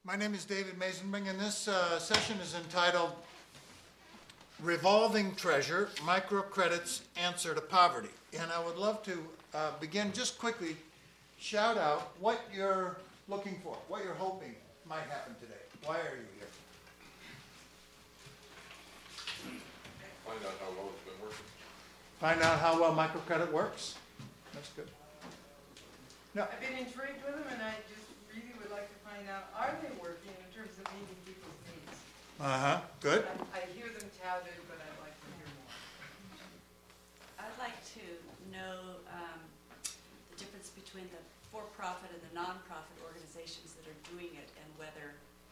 My name is David Mazenbring, and this session is entitled Revolving Treasure, Microcredit's Answer to Poverty. And I would love to begin just quickly, shout out what you're looking for, what you're hoping might happen today. Why are you here? Find out how well it's been working. Find out how well microcredit works. That's good. No. I've been intrigued with them, and I just really would like to find out, are they working in terms of meeting people's needs? Good. I hear them touted, but I'd like to hear more. I'd like to know the difference between the for-profit and the non-profit organizations that are doing it, and whether,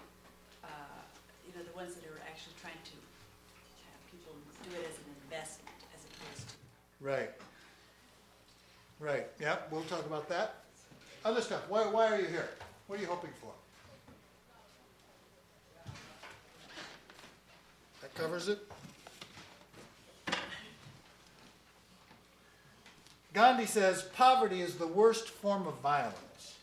the ones that are actually trying to have people do it as an investment as opposed to. Right. Right. Yeah, we'll talk about that. Other stuff. Why are you here? What are you hoping for? That covers it. Gandhi says poverty is the worst form of violence.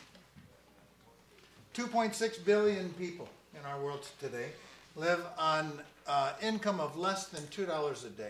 2.6 billion people in our world today live on income of less than $2 a day.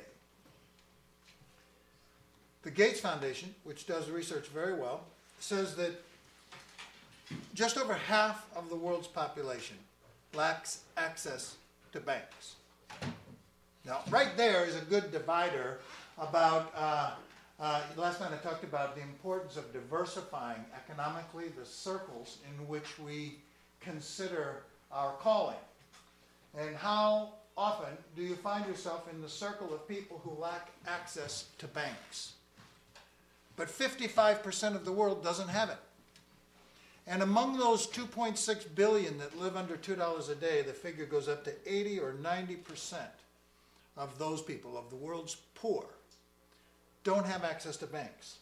The Gates Foundation, which does research very well, says that just over half of the world's population lacks access to banks. Now, right there is a good divider about, last night I talked about the importance of diversifying economically the circles in which we consider our calling. And how often do you find yourself in the circle of people who lack access to banks? But 55% of the world doesn't have it. And among those 2.6 billion that live under $2 a day, the figure goes up to 80 or 90% of those people, of the world's poor, don't have access to banks.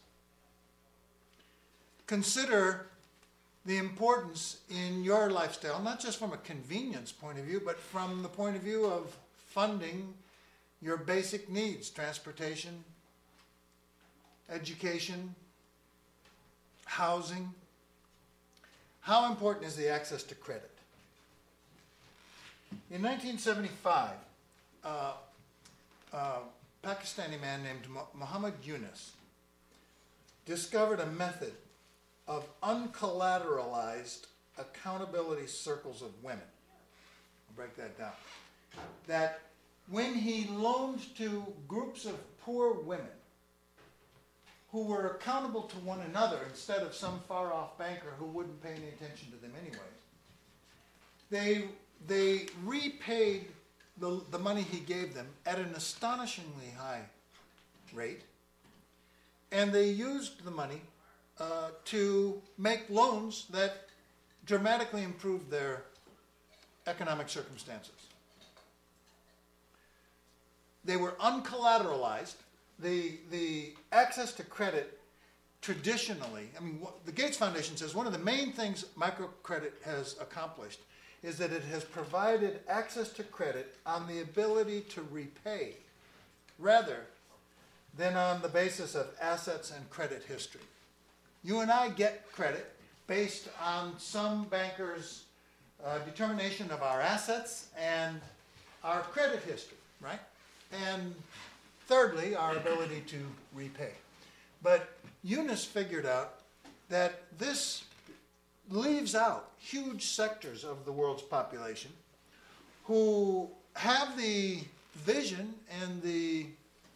Consider the importance in your lifestyle, not just from a convenience point of view, but from the point of view of funding your basic needs, transportation, education, housing. How important is the access to credit? In 1975, a Pakistani man named Muhammad Yunus discovered a method of uncollateralized accountability circles of women. I'll break that down. That when he loaned to groups of poor women who were accountable to one another instead of some far-off banker who wouldn't pay any attention to them anyway, they repaid the money he gave them at an astonishingly high rate, and they used the money to make loans that dramatically improved their economic circumstances. They were uncollateralized. The access to credit traditionally, the Gates Foundation says one of the main things microcredit has accomplished is that it has provided access to credit on the ability to repay rather than on the basis of assets and credit history. You and I get credit based on some banker's determination of our assets and our credit history, right? And thirdly, our ability to repay. But Yunus figured out that this leaves out huge sectors of the world's population who have the vision and the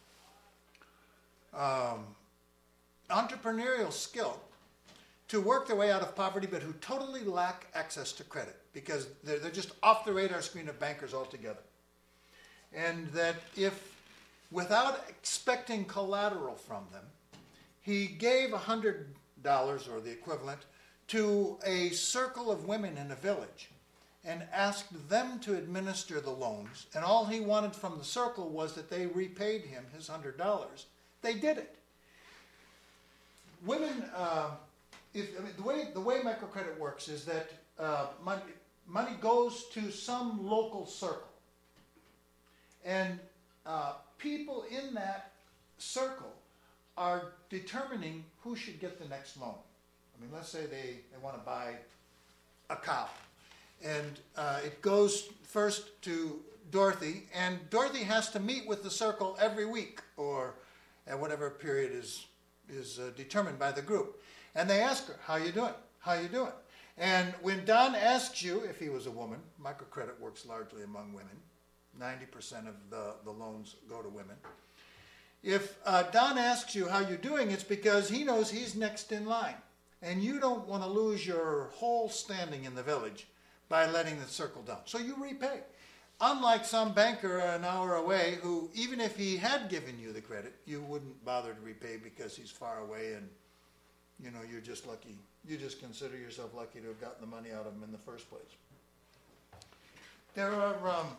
entrepreneurial skill to work their way out of poverty, but who totally lack access to credit because they're just off the radar screen of bankers altogether. And that if, without expecting collateral from them, he gave $100 or the equivalent to a circle of women in a village and asked them to administer the loans, and all he wanted from the circle was that they repaid him his $100. They did it. Women, the way microcredit works is that money goes to some local circle, and people in that circle are determining who should get the next loan. Let's say they want to buy a cow. And it goes first to Dorothy, and Dorothy has to meet with the circle every week, or at whatever period is determined by the group. And they ask her, how you doing? How you doing? And when Don asks you, if he was a woman, microcredit works largely among women. 90% of the loans go to women. If Don asks you how you're doing, it's because he knows he's next in line. And you don't want to lose your whole standing in the village by letting the circle down. So you repay. Unlike some banker an hour away who, even if he had given you the credit, you wouldn't bother to repay because he's far away and, you know, you're just lucky. You just consider yourself lucky to have gotten the money out of him in the first place. There are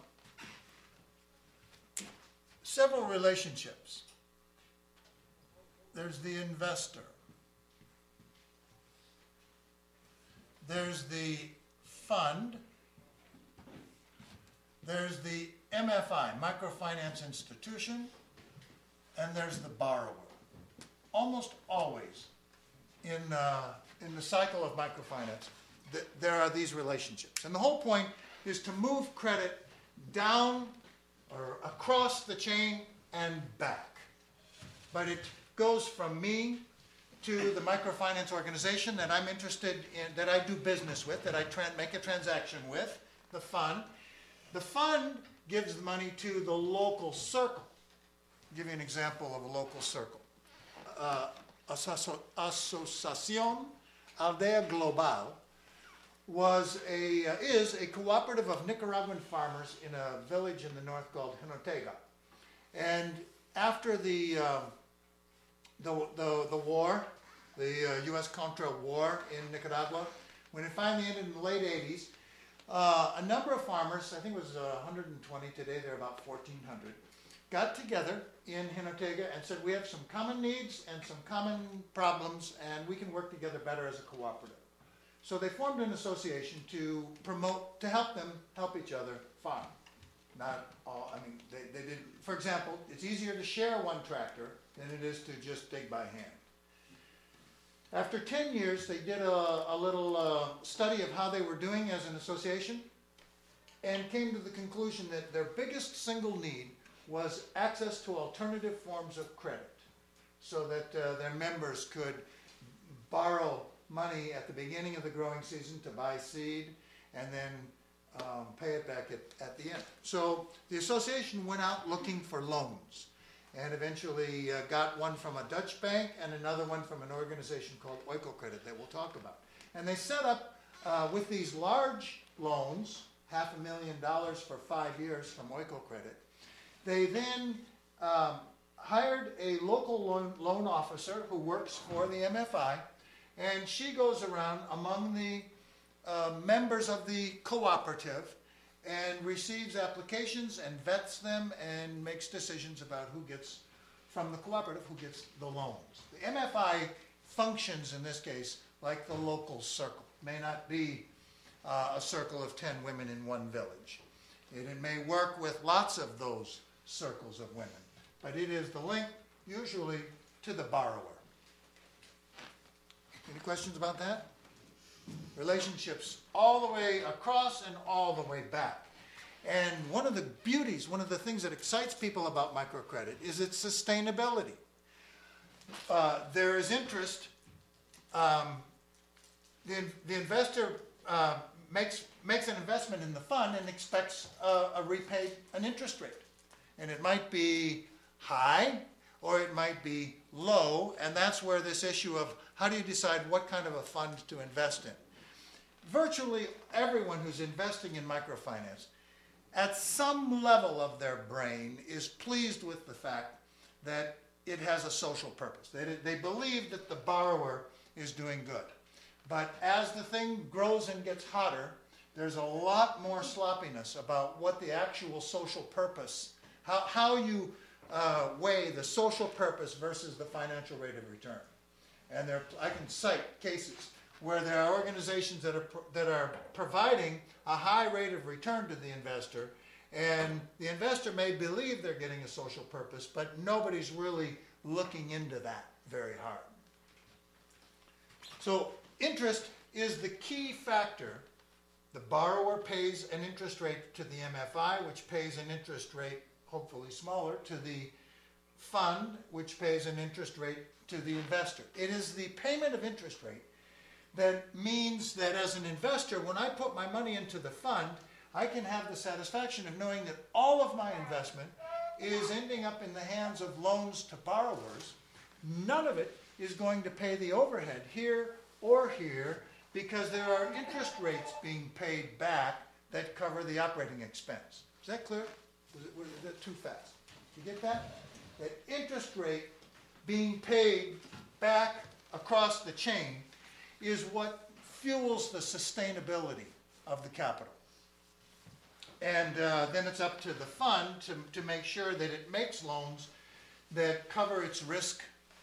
several relationships. There's the investor. There's the fund. There's the MFI, microfinance institution, and there's the borrower. Almost always in the cycle of microfinance, there are these relationships. And the whole point is to move credit down or across the chain and back. But it goes from me to the microfinance organization that I'm interested in, that I do business with, that I make a transaction with, the fund. The fund gives the money to the local circle. I'll give you an example of a local circle. Asociación Aldea Global is a cooperative of Nicaraguan farmers in a village in the north called Jinotega. And after the war, the U.S. Contra war in Nicaragua, when it finally ended in the late 80s, a number of farmers, I think it was 120 today, there are about 1,400, got together in Jinotega and said, we have some common needs and some common problems, and we can work together better as a cooperative. So they formed an association to help them help each other farm. Not all, I mean, they did, for example, it's easier to share one tractor than it is to just dig by hand. After 10 years, they did a little study of how they were doing as an association and came to the conclusion that their biggest single need was access to alternative forms of credit so that their members could borrow money at the beginning of the growing season to buy seed and then pay it back at the end. So the association went out looking for loans and eventually got one from a Dutch bank and another one from an organization called Oikocredit that we'll talk about. And they set up with these large loans, $500,000 for 5 years from Oikocredit. They then hired a local loan officer who works for the MFI, and she goes around among the members of the cooperative and receives applications and vets them and makes decisions about who gets, from the cooperative, who gets the loans. The MFI functions in this case like the local circle. It may not be a circle of 10 women in one village. It may work with lots of those circles of women, but it is the link usually to the borrower. Any questions about that? Relationships all the way across and all the way back. And one of the beauties, one of the things that excites people about microcredit is its sustainability. There is interest. The investor makes an investment in the fund and expects an interest rate. And it might be high or it might be low, and that's where this issue of how do you decide what kind of a fund to invest in. Virtually everyone who's investing in microfinance, at some level of their brain, is pleased with the fact that it has a social purpose. They believe that the borrower is doing good. But as the thing grows and gets hotter, there's a lot more sloppiness about what the actual social purpose, how you weigh the social purpose versus the financial rate of return. And I can cite cases where there are organizations that are providing a high rate of return to the investor, and the investor may believe they're getting a social purpose, but nobody's really looking into that very hard. So interest is the key factor The borrower pays an interest rate to the MFI, which pays an interest rate, hopefully smaller, to the fund, which pays an interest rate to the investor. It is the payment of interest rate that means that as an investor, when I put my money into the fund, I can have the satisfaction of knowing that all of my investment is ending up in the hands of loans to borrowers. None of it is going to pay the overhead here or here, because there are interest rates being paid back that cover the operating expense. Is that clear? Was that too fast? You get that? That interest rate being paid back across the chain is what fuels the sustainability of the capital. And then it's up to the fund to make sure that it makes loans that cover its risk.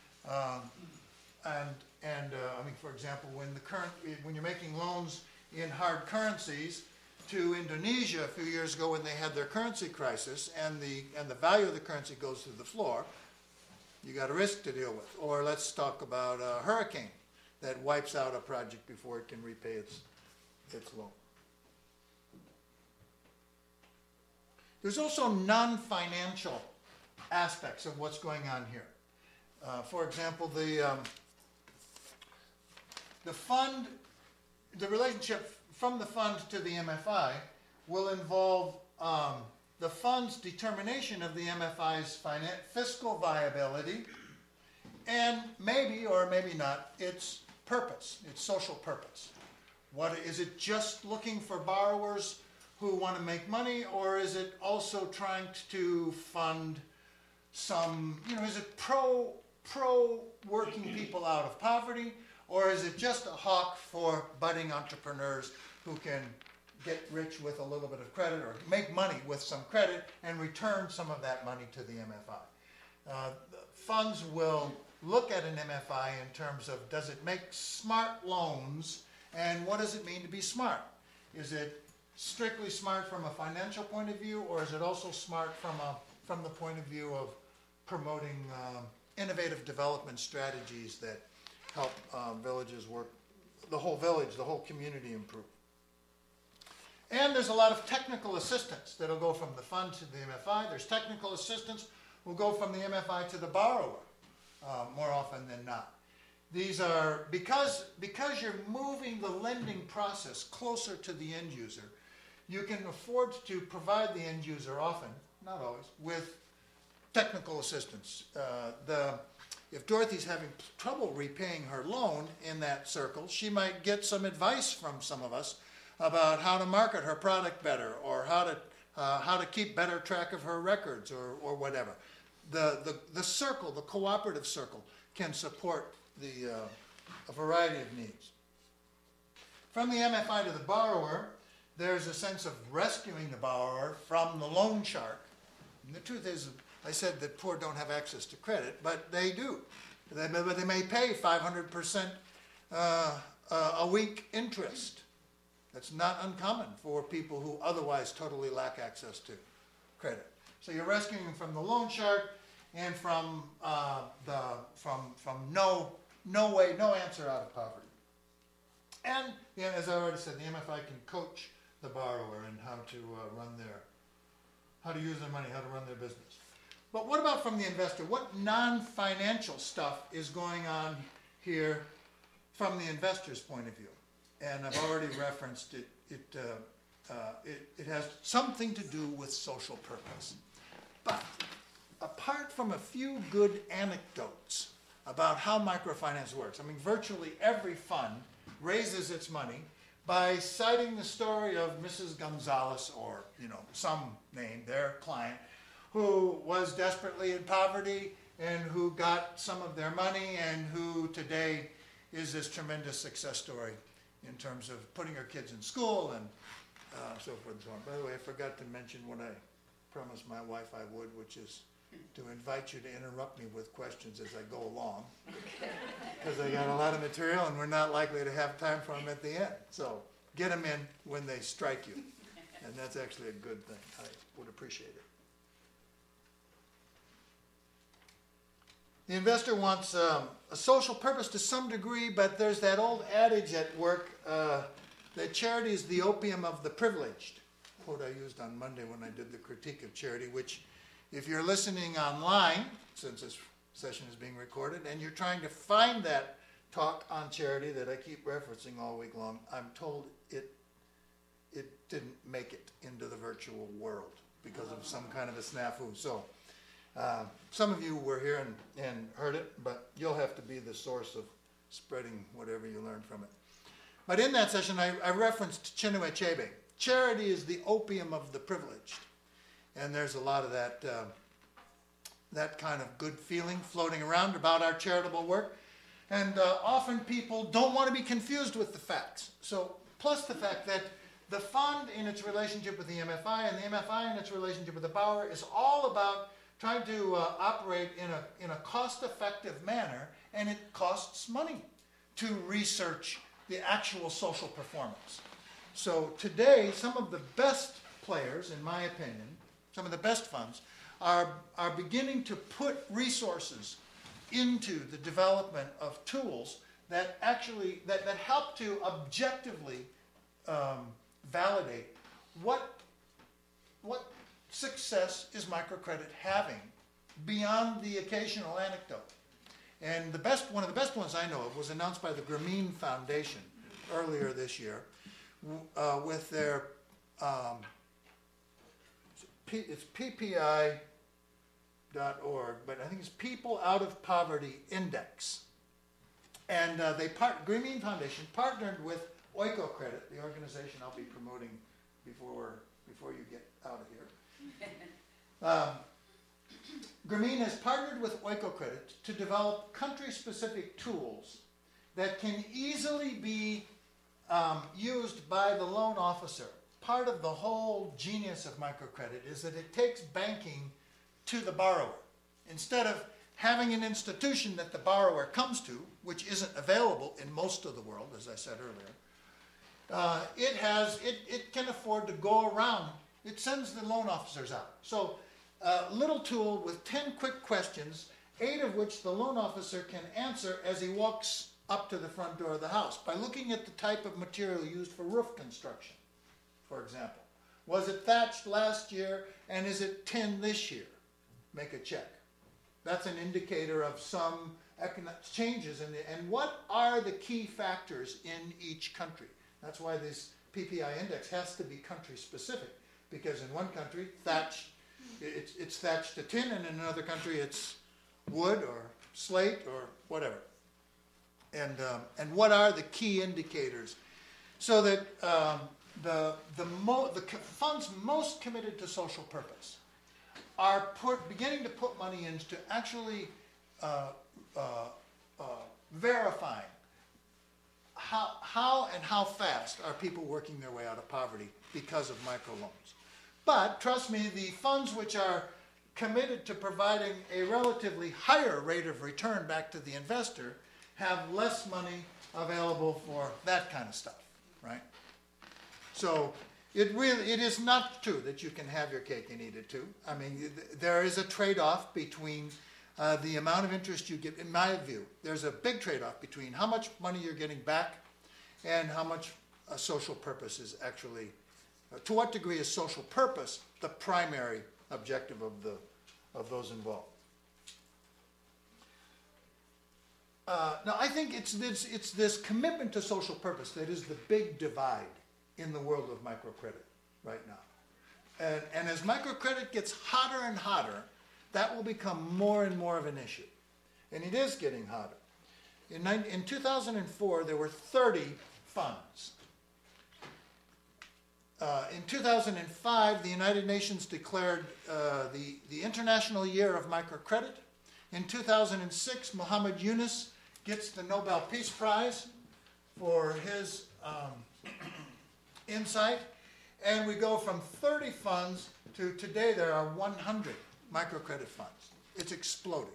I mean, for example, when you're making loans in hard currencies to Indonesia a few years ago when they had their currency crisis, and the value of the currency goes through the floor, you got a risk to deal with. Or let's talk about a hurricane that wipes out a project before it can repay its loan. There's also non-financial aspects of what's going on here. For example, the fund, the relationship from the fund to the MFI will involve the fund's determination of the MFI's fiscal viability, and maybe or maybe not its purpose, its social purpose. What is it, just looking for borrowers who want to make money, or is it also trying to fund some, is it pro working people out of poverty, or is it just a hawk for budding entrepreneurs who can get rich with a little bit of credit, or make money with some credit and return some of that money to the MFI? Funds will look at an MFI in terms of, does it make smart loans, and what does it mean to be smart? Is it strictly smart from a financial point of view, or is it also smart from the point of view of promoting innovative development strategies that help villages work, the whole village, the whole community improve? And there's a lot of technical assistance that'll go from the fund to the MFI. There's technical assistance will go from the MFI to the borrower more often than not. These are, because you're moving the lending process closer to the end user, you can afford to provide the end user often, not always, with technical assistance. If Dorothy's having trouble repaying her loan in that circle, she might get some advice from some of us about how to market her product better, or how to keep better track of her records, or whatever. The circle, the cooperative circle, can support a variety of needs. From the MFI to the borrower, there's a sense of rescuing the borrower from the loan shark. And the truth is, I said that poor don't have access to credit, but they do. They may pay 500% a week interest. That's not uncommon for people who otherwise totally lack access to credit. So you're rescuing them from the loan shark and from no answer out of poverty. And as I already said, the MFI can coach the borrower in how to use their money, how to run their business. But what about from the investor? What non-financial stuff is going on here from the investor's point of view? And I've already referenced it. It has something to do with social purpose. But apart from a few good anecdotes about how microfinance works, I mean, virtually every fund raises its money by citing the story of Mrs. Gonzalez, or some name, their client, who was desperately in poverty and who got some of their money, and who today is this tremendous success story in terms of putting her kids in school and so forth and so on. By the way, I forgot to mention what I promised my wife I would, which is to invite you to interrupt me with questions as I go along, because I got a lot of material and we're not likely to have time for them at the end. So get them in when they strike you, and that's actually a good thing. I would appreciate it. The investor wants a social purpose to some degree, but there's that old adage at work, that charity is the opium of the privileged. Quote I used on Monday when I did the critique of charity, which if you're listening online, since this session is being recorded, and you're trying to find that talk on charity that I keep referencing all week long, I'm told it didn't make it into the virtual world because of some kind of a snafu. So some of you were here and heard it, but you'll have to be the source of spreading whatever you learned from it. But in that session, I referenced Chinua Achebe. Charity is the opium of the privileged. And there's a lot of that kind of good feeling floating around about our charitable work. And often people don't want to be confused with the facts. So, plus the fact that the fund in its relationship with the MFI and the MFI in its relationship with the Bauer is all about trying to operate in a cost-effective manner, and it costs money to research the actual social performance. So today, some of the best players, in my opinion, some of the best funds, are beginning to put resources into the development of tools that actually that help to objectively validate what success is microcredit having beyond the occasional anecdote. And one of the best ones I know of was announced by the Grameen Foundation earlier this year with their it's PPI.org, but I think it's People Out of Poverty Index. And Grameen Foundation partnered with Oiko Credit, the organization I'll be promoting before you get out of here. Grameen has partnered with Oiko Credit to develop country-specific tools that can easily be used by the loan officer. Part of the whole genius of microcredit is that it takes banking to the borrower. Instead of having an institution that the borrower comes to, which isn't available in most of the world, as I said earlier, it can afford to go around. It sends the loan officers out. So a little tool with 10 quick questions, 8 of which the loan officer can answer as he walks up to the front door of the house by looking at the type of material used for roof construction, for example. Was it thatched last year and is it tin this year? Make a check. That's an indicator of some economic changes and what are the key factors in each country. That's why this PPI index has to be country specific, because in one country it's thatched to tin, and in another country it's wood or slate or whatever. And what are the key indicators so that the funds most committed to social purpose are beginning to put money into actually verifying how and how fast are people working their way out of poverty because of microloans. But trust me, the funds which are committed to providing a relatively higher rate of return back to the investor have less money available for that kind of stuff, right? So it is not true that you can have your cake and eat it too. I mean, there is a trade-off between the amount of interest you get. In my view, there's a big trade-off between how much money you're getting back and how much social purpose is actually, to what degree is social purpose the primary objective of those involved. Now, I think it's this commitment to social purpose that is the big divide in the world of microcredit right now. And as microcredit gets hotter and hotter, that will become more and more of an issue. And it is getting hotter. In 2004, there were 30 funds. In 2005, the United Nations declared the International Year of Microcredit. In 2006, Muhammad Yunus gets the Nobel Peace Prize for his insight. And we go from 30 funds to today there are 100 microcredit funds. It's exploding.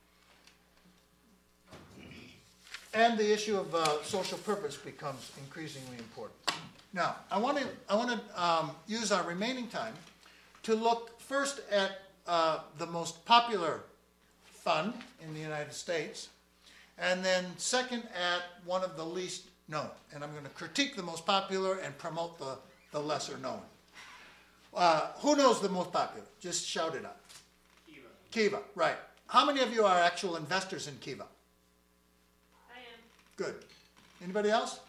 And the issue of social purpose becomes increasingly important. Now, I want to use our remaining time to look first at the most popular fund in the United States, and then second at one of the least known. And I'm going to critique the most popular and promote the lesser known. Who knows the most popular? Just shout it out. Kiva, right. How many of you are actual investors in Kiva? I am. Good. Anybody else?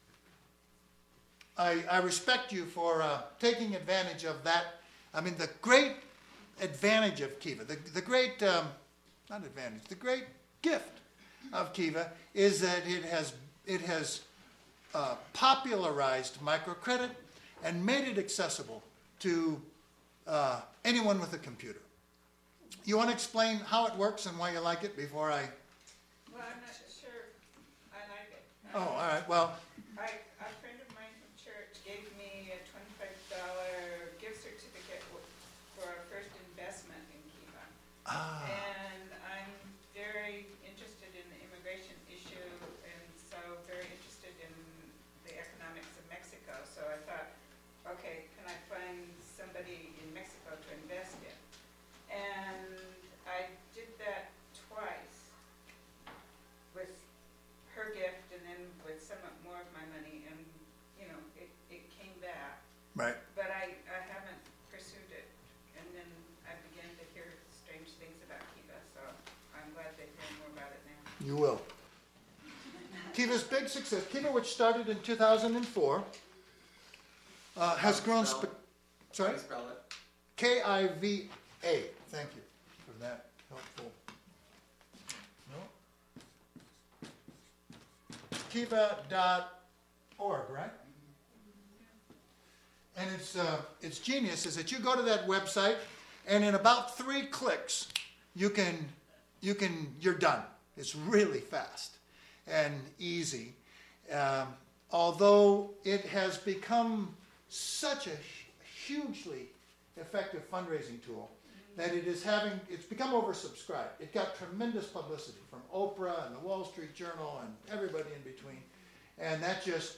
I respect you for taking advantage of that. I mean, the great advantage of Kiva, the great, not advantage, the great gift of Kiva is that it has popularized microcredit and made it accessible to anyone with a computer. You want to explain how it works and why you like it before I... Well, I'm not sure I like it. Oh, all right. Well, A friend of mine from church gave me a $25 gift certificate for our first investment in Kiva. And I'm very interested in the immigration issue and so very interested in the economics of Mexico. So I thought, okay, can I find somebody in Mexico to invest in? And I did that twice with her gift and then with somewhat more of my money, and you know, it came back. right. But I haven't pursued it, and then I began to hear strange things about Kiva, so I'm glad to hear more about it now. You will. Kiva's big success. Kiva, which started in 2004, has grown... Sorry? How do you spell it? Kiva. Thank you for that helpful. No? Kiva.org, right? And its genius is that you go to that website, and in about 3 clicks, you're done. It's really fast and easy. Although it has become such a hugely effective fundraising tool that it's become oversubscribed. It got tremendous publicity from Oprah and the Wall Street Journal and everybody in between. And that just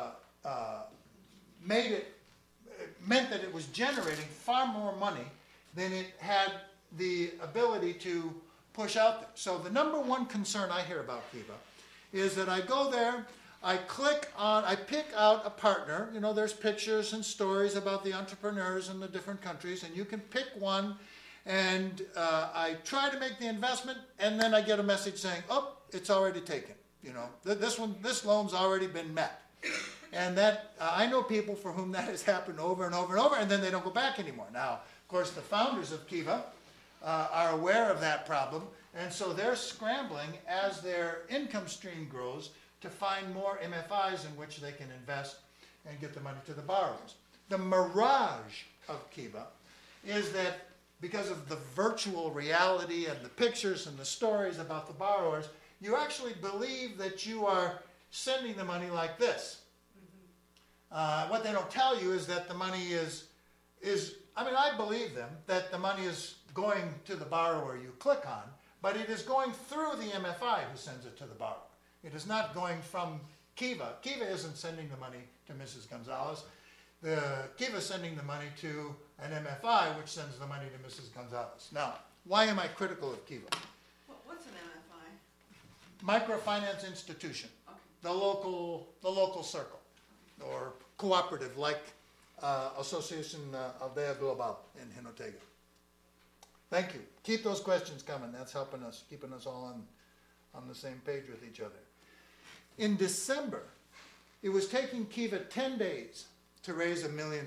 meant that it was generating far more money than it had the ability to push out there. So the number one concern I hear about Kiva is that I go there, I pick out a partner. You know, there's pictures and stories about the entrepreneurs in the different countries, and you can pick one, and I try to make the investment, and then I get a message saying, oh, it's already taken. You know, this loan's already been met. And that, I know people for whom that has happened over and over and over, and then they don't go back anymore. Now, of course, the founders of Kiva are aware of that problem, and so they're scrambling as their income stream grows to find more MFIs in which they can invest and get the money to the borrowers. The mirage of Kiva is that because of the virtual reality and the pictures and the stories about the borrowers, you actually believe that you are sending the money like this. What they don't tell you is that the money is I believe them, that the money is going to the borrower you click on, but it is going through the MFI who sends it to the borrower. It is not going from Kiva. Kiva isn't sending the money to Mrs. Gonzalez. Kiva is sending the money to an MFI, which sends the money to Mrs. Gonzalez. Now, why am I critical of Kiva? What's an MFI? Microfinance institution. Okay. The local circle, or cooperative, like Association Aldea Global in Jinotega. Thank you. Keep those questions coming. That's helping us, keeping us all on the same page with each other. In December, it was taking Kiva 10 days to raise $1 million.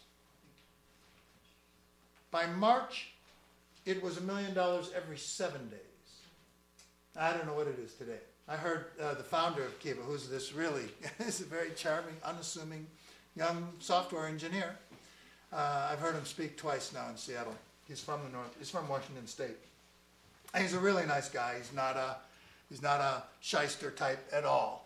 By March, it was $1 million every 7 days. I don't know what it is today. I heard the founder of Kiva, who's this really, is a very charming, unassuming young software engineer. I've heard him speak twice now in Seattle. He's from the north. He's from Washington State. And he's a really nice guy. He's not a shyster type at all.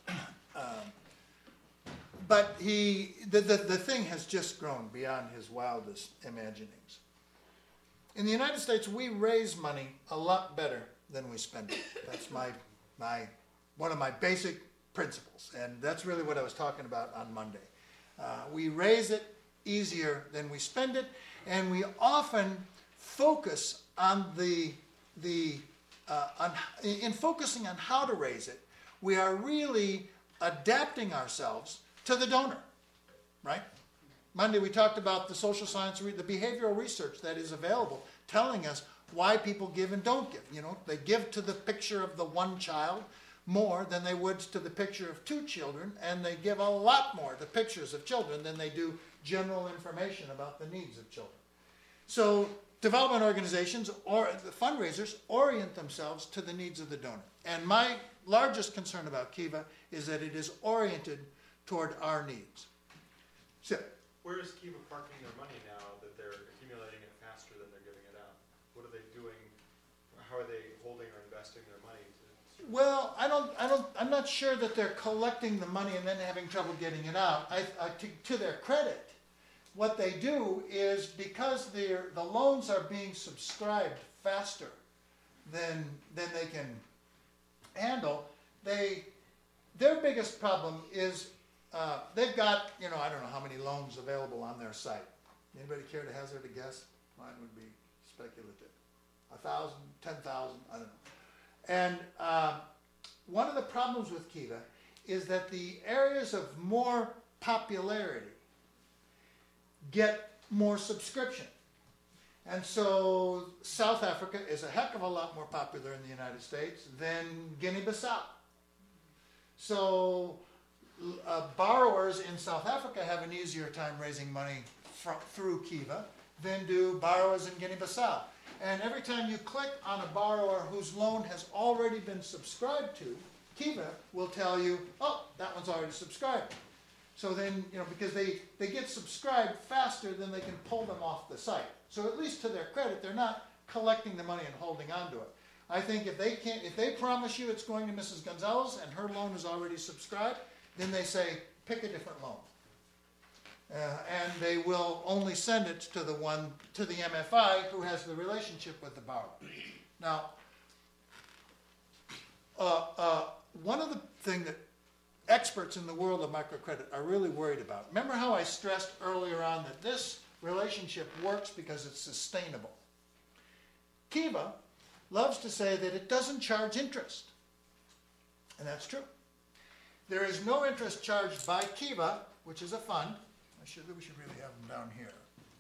But the thing has just grown beyond his wildest imaginings. In the United States, we raise money a lot better than we spend it. That's one of my basic principles, and that's really what I was talking about on Monday. We raise it easier than we spend it, and we often focus on in focusing on how to raise it, we are really adapting ourselves to the donor, right? Monday we talked about the social science, the behavioral research that is available, telling us why people give and don't give. You know, they give to the picture of the one child more than they would to the picture of two children, and they give a lot more to pictures of children than they do general information about the needs of children. So development organizations or the fundraisers orient themselves to the needs of the donor. And my largest concern about Kiva is that it is oriented toward our needs. So, where is Kiva parking their money now that they're accumulating it faster than they're giving it out? What are they doing? How are they holding or investing their money? well, I'm not sure that they're collecting the money and then having trouble getting it out. To their credit, what they do is because the loans are being subscribed faster than they can handle, their biggest problem is they've got, I don't know how many loans available on their site. Anybody care to hazard a guess? Mine would be speculative. 1,000, 10,000, I don't know. And one of the problems with Kiva is that the areas of more popularity get more subscription. And so South Africa is a heck of a lot more popular in the United States than Guinea-Bissau. So borrowers in South Africa have an easier time raising money through Kiva than do borrowers in Guinea-Bissau. And every time you click on a borrower whose loan has already been subscribed to, Kiva will tell you, oh, that one's already subscribed. So then, because they get subscribed faster than they can pull them off the site. So at least to their credit, they're not collecting the money and holding on to it. I think if they promise you it's going to Mrs. Gonzalez and her loan is already subscribed, then they say, pick a different loan. And they will only send it to the MFI who has the relationship with the borrower. Now, one of the things that experts in the world of microcredit are really worried about. Remember how I stressed earlier on that this relationship works because it's sustainable. Kiva loves to say that it doesn't charge interest. And that's true. There is no interest charged by Kiva, which is a fund. We should really have them down here.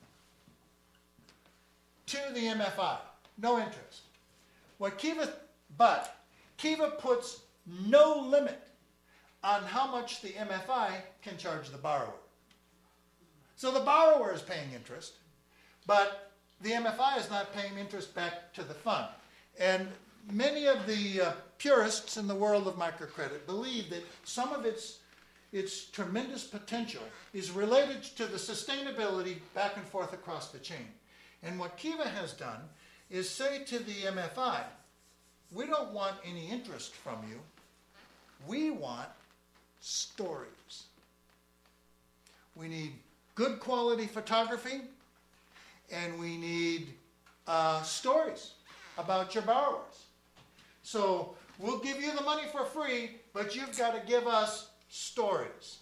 To the MFI. No interest. But Kiva puts no limit on how much the MFI can charge the borrower. So the borrower is paying interest, but the MFI is not paying interest back to the fund. And many of the purists in the world of microcredit believe that some of its tremendous potential is related to the sustainability back and forth across the chain. And what Kiva has done is say to the MFI, we don't want any interest from you. We want stories. We need good quality photography, and we need stories about your borrowers. So we'll give you the money for free, but you've got to give us stories.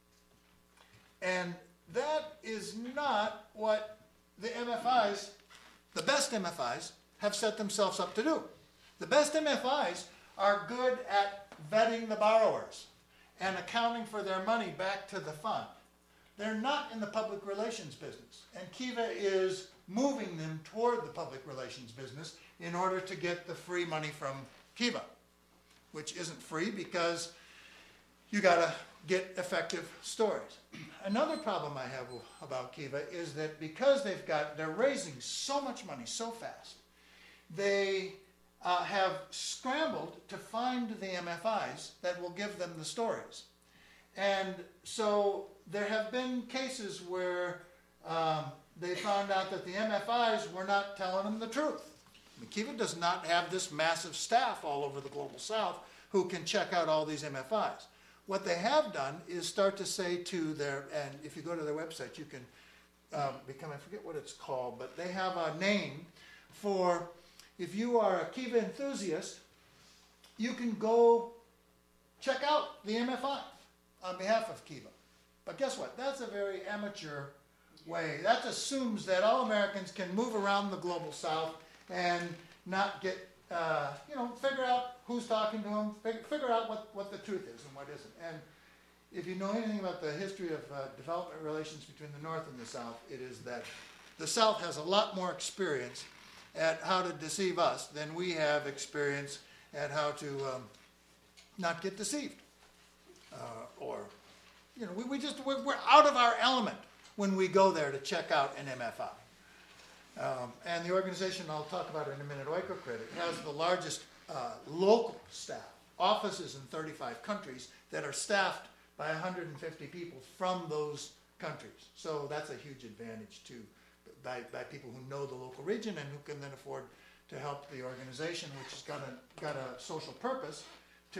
And that is not what the MFIs, the best MFIs, have set themselves up to do. The best MFIs are good at vetting the borrowers and accounting for their money back to the fund. They're not in the public relations business, and Kiva is moving them toward the public relations business in order to get the free money from Kiva, which isn't free because you got to get effective stories. Another problem I have about Kiva is that because they're raising so much money so fast, they have scrambled to find the MFIs that will give them the stories. And so there have been cases where they found out that the MFIs were not telling them the truth. Kiva does not have this massive staff all over the Global South who can check out all these MFIs. What they have done is start to say to and if you go to their website, you can become, I forget what it's called, but they have a name for, if you are a Kiva enthusiast, you can go check out the MFI on behalf of Kiva. But guess what? That's a very amateur way. That assumes that all Americans can move around the Global South and not get, figure out who's talking to them, figure out what the truth is and what isn't. And if you know anything about the history of development relations between the North and the South, it is that the South has a lot more experience at how to deceive us than we have experience at how to not get deceived. Or, you know, we're out of our element when we go there to check out an MFI. And the organization I'll talk about in a minute, Oikocredit, has the largest local staff, offices in 35 countries that are staffed by 150 people from those countries. So that's a huge advantage by people who know the local region and who can then afford to help the organization, which has got a social purpose to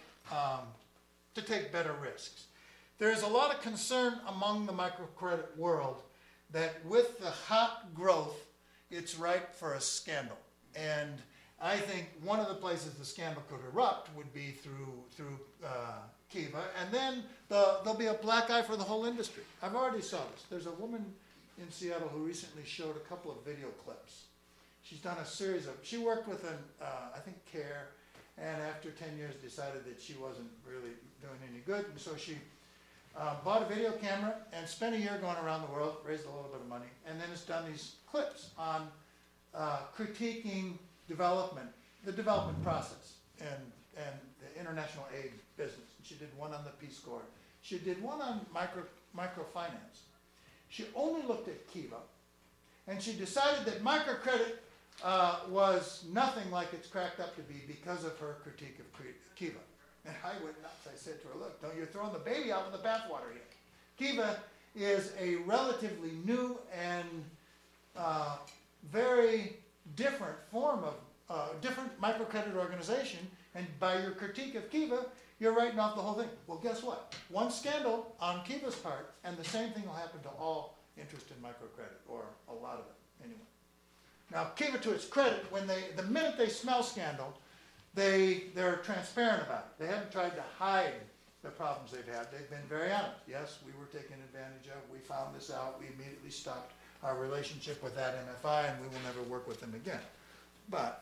take better risks. There is a lot of concern among the microcredit world that with the hot growth, it's ripe for a scandal. And I think one of the places the scandal could erupt would be through Kiva, and then there'll be a black eye for the whole industry. I've already saw this. There's a woman in Seattle who recently showed a couple of video clips. She's done a series of, she worked with I think CARE, and after 10 years decided that she wasn't really doing any good, and so she bought a video camera and spent a year going around the world, raised a little bit of money, and then has done these clips on critiquing the development process and the international aid business. She did one on the Peace Corps. She did one on microfinance. She only looked at Kiva, and she decided that microcredit was nothing like it's cracked up to be because of her critique of Kiva. And I went nuts. I said to her, look, don't you're throwing the baby out with the bathwater here. Kiva is a relatively new and very different form of different microcredit organization, and by your critique of Kiva, you're writing off the whole thing. Well, guess what? One scandal on Kiva's part, and the same thing will happen to all interest in microcredit, or a lot of it, anyway. Now, Kiva, to its credit, the minute they smell scandal, they're transparent about it. They haven't tried to hide the problems they've had. They've been very honest. Yes, we were taken advantage of. We found this out. We immediately stopped our relationship with that MFI, and we will never work with them again. But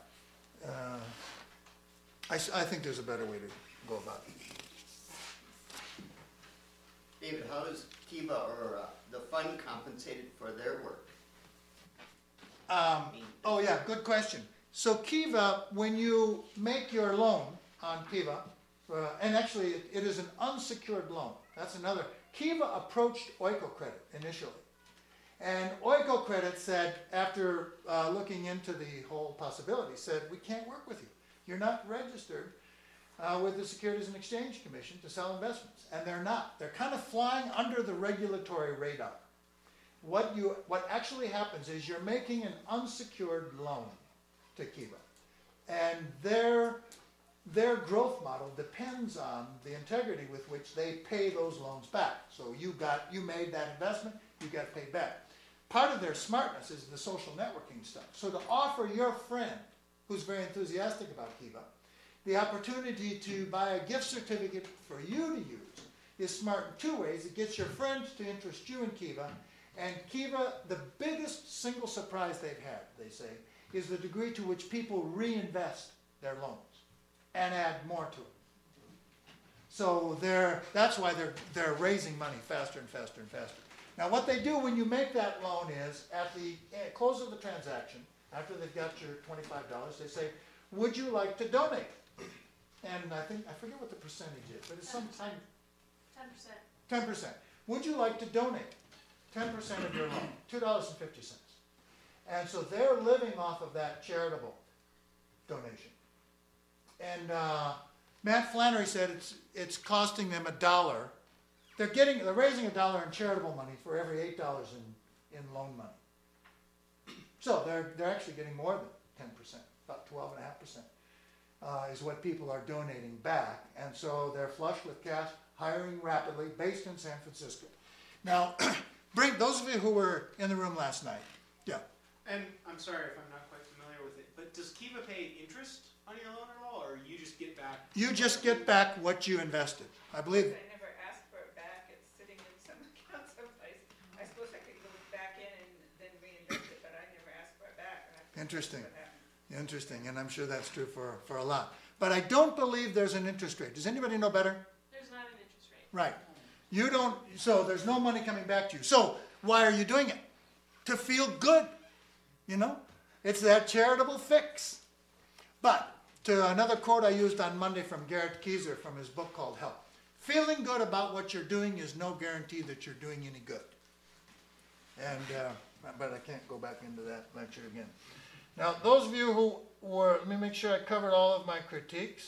I think there's a better way to go about it. David, how is Kiva or the fund compensated for their work? Oh yeah, good question. So Kiva, when you make your loan on Kiva, and actually it is an unsecured loan. That's another. Kiva approached Oikocredit initially. And Oikocredit said, after looking into the whole possibility, said, we can't work with you. You're not registered with the Securities and Exchange Commission to sell investments. And they're not. They're kind of flying under the regulatory radar. What actually happens is you're making an unsecured loan to Kiva. And their growth model depends on the integrity with which they pay those loans back. So you made that investment, you got paid back. Part of their smartness is the social networking stuff. So to offer your friend, who's very enthusiastic about Kiva, the opportunity to buy a gift certificate for you to use is smart in two ways. It gets your friends to interest you in Kiva, and Kiva, the biggest single surprise they've had, they say, is the degree to which people reinvest their loans and add more to it. So that's why they're raising money faster and faster and faster. Now what they do when you make that loan is, at the close of the transaction, after they've got your $25, they say, would you like to donate? And I forget what the percentage is, but it's some time. 10%. 10%. Would you like to donate 10% of your loan? $2.50. And so they're living off of that charitable donation. And Matt Flannery said it's costing them $1. They're raising $1 in charitable money for every $8 in loan money. So they're actually getting more than 10%, about 12.5%. Is what people are donating back. And so they're flush with cash, hiring rapidly, based in San Francisco. Now, those of you who were in the room last night. Yeah. And I'm sorry if I'm not quite familiar with it, but does Kiva pay interest on your loan at all, or you just get back? You just get back what you invested. I believe. I never asked for it back. It's sitting in some account someplace. I suppose I could go back in and then reinvest it, but I never asked for it back. Interesting. Interesting, and I'm sure that's true for a lot. But I don't believe there's an interest rate. Does anybody know better? There's not an interest rate. Right. You don't, so there's no money coming back to you. So why are you doing it? To feel good, you know? It's that charitable fix. But to another quote I used on Monday from Garrett Keyser from his book called Help. Feeling good about what you're doing is no guarantee that you're doing any good. And, but I can't go back into that lecture again. Now, those of you who were, let me make sure I covered all of my critiques.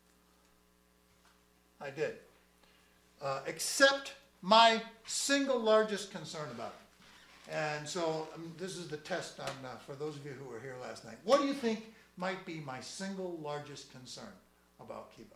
I did. Except my single largest concern about it. And so this is the test on, for those of you who were here last night. What do you think might be my single largest concern about Kiva?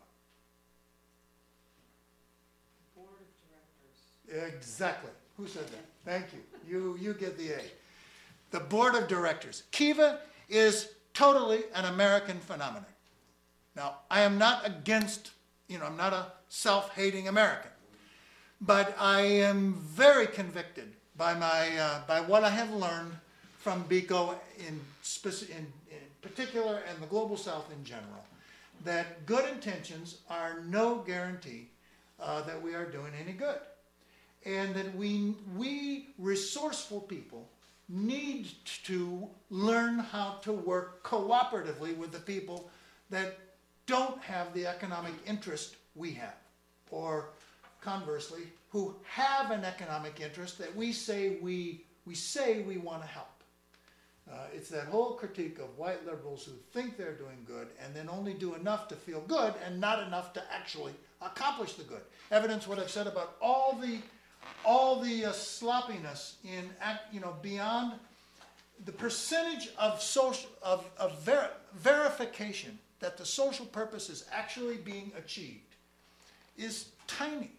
Board of directors. Exactly. Who said that? Thank you. You get the A. The board of directors. Kiva is totally an American phenomenon. Now, I am not against, I'm not a self-hating American. But I am very convicted by by what I have learned from BICO in particular and the Global South in general, that good intentions are no guarantee that we are doing any good. And that we resourceful people need to learn how to work cooperatively with the people that don't have the economic interest we have, or conversely, who have an economic interest that we say we want to help. It's that whole critique of white liberals who think they're doing good and then only do enough to feel good and not enough to actually accomplish the good. Evidence what I've said about all the sloppiness in beyond the percentage of verification that the social purpose is actually being achieved is tiny.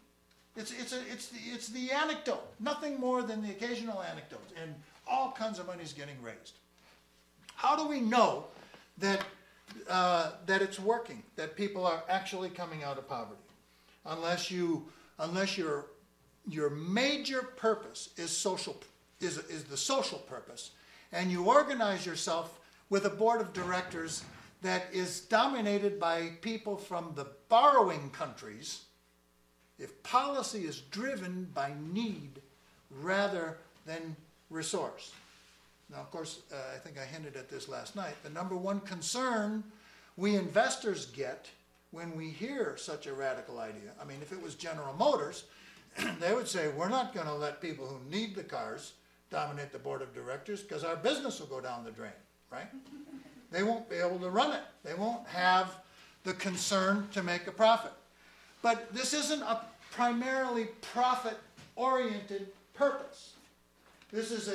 It's the anecdote, nothing more than the occasional anecdote, and all kinds of money is getting raised. How do we know that it's working, that people are actually coming out of poverty? Unless your major purpose is the social purpose, and you organize yourself with a board of directors that is dominated by people from the borrowing countries. If policy is driven by need rather than resource. Now, of course, I think I hinted at this last night. The number one concern we investors get when we hear such a radical idea, I mean, if it was General Motors, they would say, we're not going to let people who need the cars dominate the board of directors because our business will go down the drain, right? They won't be able to run it. They won't have the concern to make a profit. But this isn't a primarily profit-oriented purpose. This is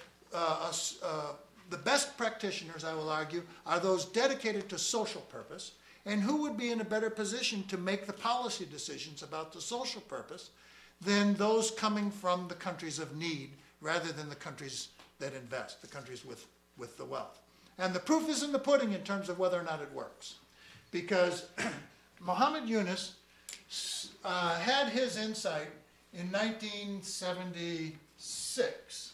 the best practitioners, I will argue, are those dedicated to social purpose, and who would be in a better position to make the policy decisions about the social purpose than those coming from the countries of need rather than the countries that invest, the countries with the wealth. And the proof is in the pudding in terms of whether or not it works. Because Muhammad Yunus had his insight in 1976.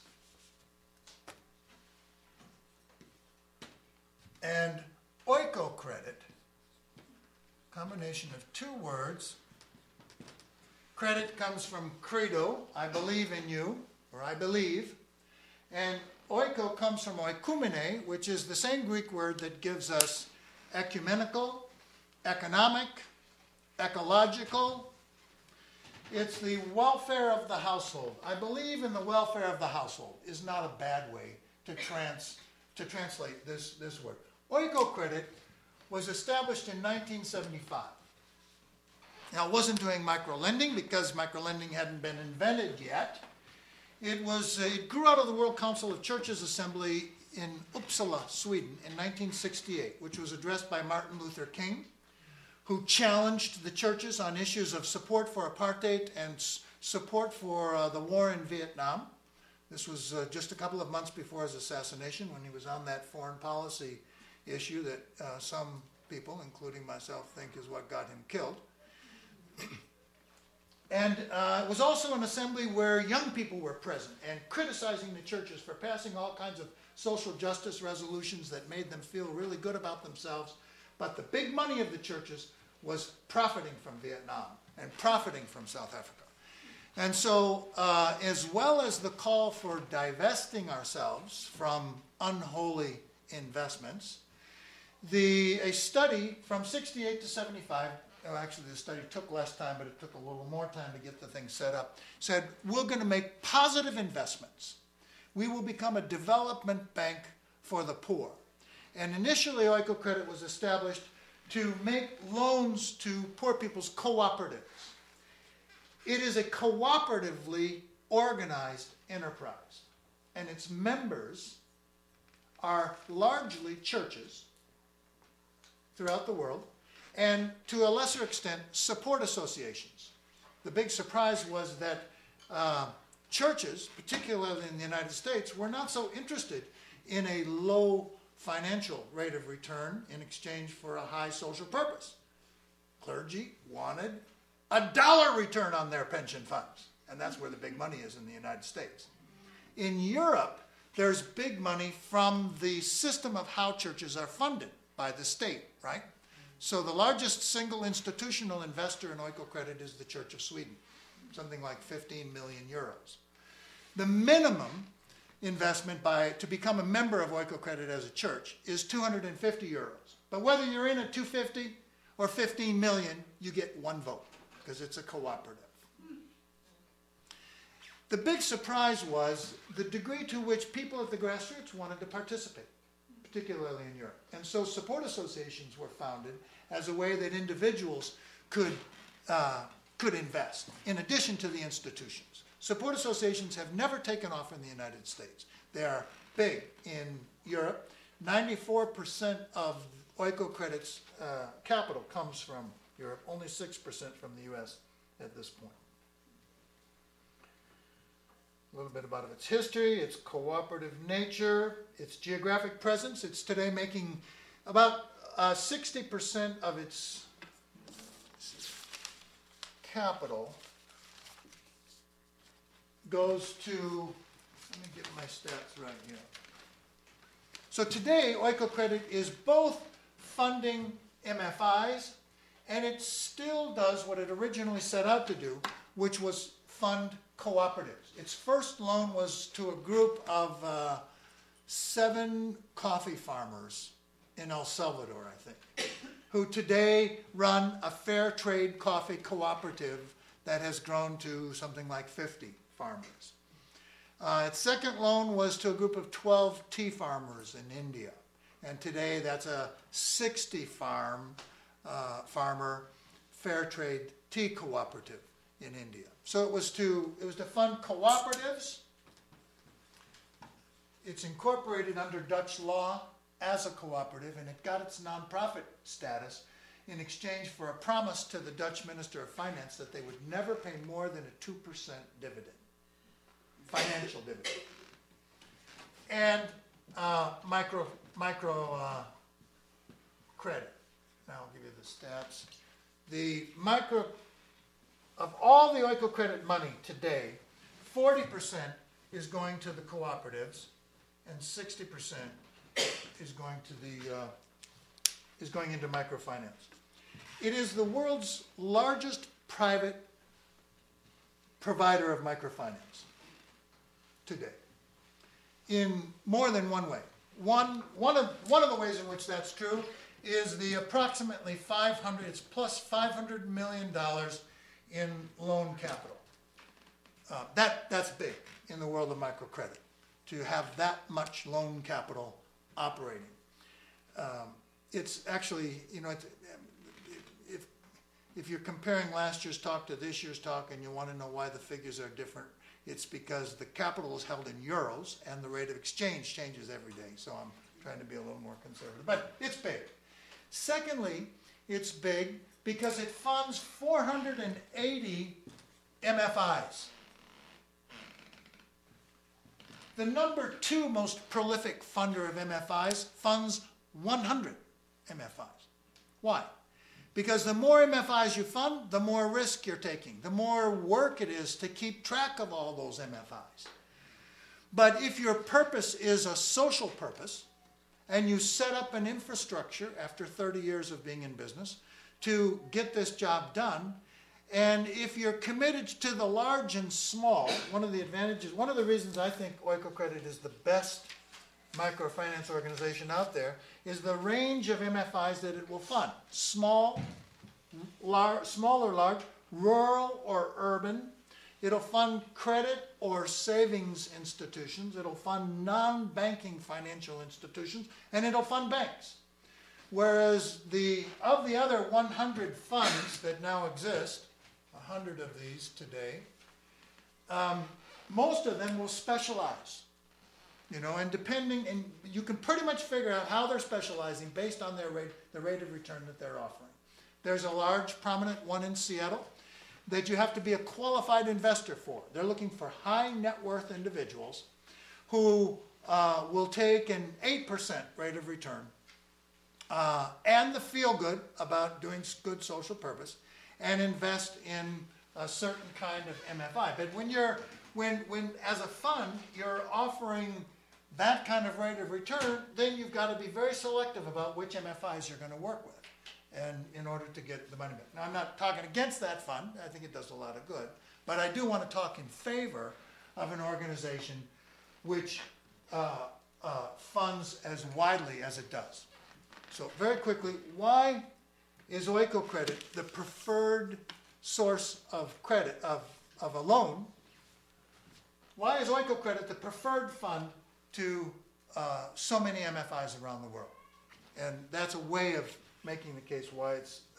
And oikocredit, combination of two words. Credit comes from credo, I believe in you, or I believe. And oiko comes from oikumene, which is the same Greek word that gives us ecumenical, economic, ecological. It's the welfare of the household. I believe in the welfare of the household is not a bad way to translate this word. Oikocredit was established in 1975. Now, it wasn't doing microlending because microlending hadn't been invented yet. It grew out of the World Council of Churches Assembly in Uppsala, Sweden in 1968, which was addressed by Martin Luther King, who challenged the churches on issues of support for apartheid and support for the war in Vietnam. This was just a couple of months before his assassination, when he was on that foreign policy issue that some people, including myself, think is what got him killed. And it was also an assembly where young people were present and criticizing the churches for passing all kinds of social justice resolutions that made them feel really good about themselves. But the big money of the churches was profiting from Vietnam and profiting from South Africa. And so, as well as the call for divesting ourselves from unholy investments, a study from 68 to 75, actually the study took less time, but it took a little more time to get the thing set up, said we're going to make positive investments. We will become a development bank for the poor. And initially, Oikocredit was established to make loans to poor people's cooperatives. It is a cooperatively organized enterprise, and its members are largely churches throughout the world, and to a lesser extent, support associations. The big surprise was that churches, particularly in the United States, were not so interested in a low financial rate of return in exchange for a high social purpose. Clergy wanted $1 return on their pension funds, and that's where the big money is in the United States. In Europe, there's big money from the system of how churches are funded by the state, right? So the largest single institutional investor in Oikocredit is the Church of Sweden, something like 15 million euros. The minimum investment to become a member of Oikocredit as a church is 250 euros. But whether you're in at 250 or 15 million, you get one vote because it's a cooperative. The big surprise was the degree to which people at the grassroots wanted to participate, particularly in Europe. And so support associations were founded as a way that individuals could invest, in addition to the institutions. Support associations have never taken off in the United States. They are big in Europe. 94% of Oikocredit's capital comes from Europe, only 6% from the US at this point. A little bit about its history, its cooperative nature, its geographic presence. It's today making about 60% of its capital goes to, let me get my stats right here. So today, Oikocredit is both funding MFIs, and it still does what it originally set out to do, which was fund cooperatives. Its first loan was to a group of 7 coffee farmers in El Salvador, I think, who today run a fair trade coffee cooperative that has grown to something like 50 farmers. Its second loan was to a group of 12 tea farmers in India, and today that's a 60 farmer fair trade tea cooperative in India. So it was to fund cooperatives. It's incorporated under Dutch law as a cooperative, and it got its nonprofit status in exchange for a promise to the Dutch Minister of Finance that they would never pay more than a 2% dividend, financial dividend. And micro credit. Now I'll give you the stats. Of all the Oikocredit money today, 40% is going to the cooperatives, and 60% is going into microfinance. It is the world's largest private provider of microfinance today, in more than one way. One of the ways in which that's true is the approximately $500 million in loan capital. That's big in the world of microcredit, to have that much loan capital operating. It's actually, if you're comparing last year's talk to this year's talk and you want to know why the figures are different, it's because the capital is held in euros and the rate of exchange changes every day. So I'm trying to be a little more conservative, but it's big. Secondly, it's big because it funds 480 MFIs. The number 2 most prolific funder of MFIs funds 100 MFIs. Why? Because the more MFIs you fund, the more risk you're taking, the more work it is to keep track of all those MFIs. But if your purpose is a social purpose, and you set up an infrastructure after 30 years of being in business to get this job done, And if you're committed to the large and small, one of the advantages, one of the reasons I think Oikocredit is the best microfinance organization out there is the range of MFIs that it will fund. Small or large, rural or urban. It'll fund credit or savings institutions. It'll fund non-banking financial institutions, and it'll fund banks. Whereas of the other 100 funds that now exist, 100 of these today, most of them will specialize. And you can pretty much figure out how they're specializing based on the rate of return that they're offering. There's a large, prominent one in Seattle that you have to be a qualified investor for. They're looking for high net worth individuals who will take an 8% rate of return and the feel good about doing good social purpose and invest in a certain kind of MFI. But when as a fund you're offering that kind of rate of return, then you've got to be very selective about which MFIs you're going to work with, and in order to get the money back. Now, I'm not talking against that fund. I think it does a lot of good. But I do want to talk in favor of an organization which funds as widely as it does. So very quickly, why is Oikocredit the preferred source of credit, of a loan? Why is Oikocredit the preferred fund to so many MFIs around the world? And that's a way of making the case why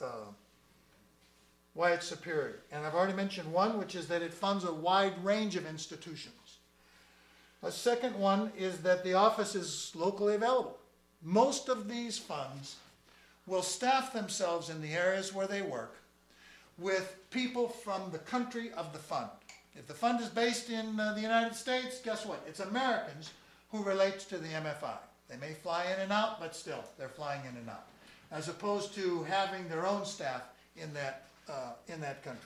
it's superior. And I've already mentioned one, which is that it funds a wide range of institutions. A second one is that the office is locally available. Most of these funds will staff themselves in the areas where they work with people from the country of the fund. If the fund is based in the United States, guess what? It's Americans who relates to the MFI. They may fly in and out, but still, they're flying in and out, as opposed to having their own staff in that country.